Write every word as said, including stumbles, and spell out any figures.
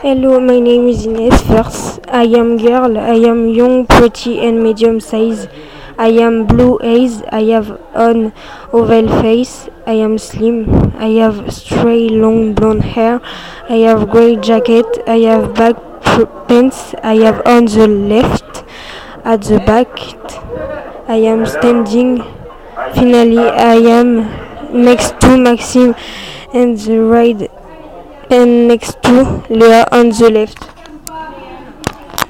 Hello, my name is Ines. First, I am girl. I am young, pretty, and medium size. I am blue eyes. I have an oval face. I am slim. I have straight, long blonde hair. I have gray jacket. I have black p- pants. I have on the left. At the back, I am standing. Finally, I am next to Maxime and the right and next to Leah on the left.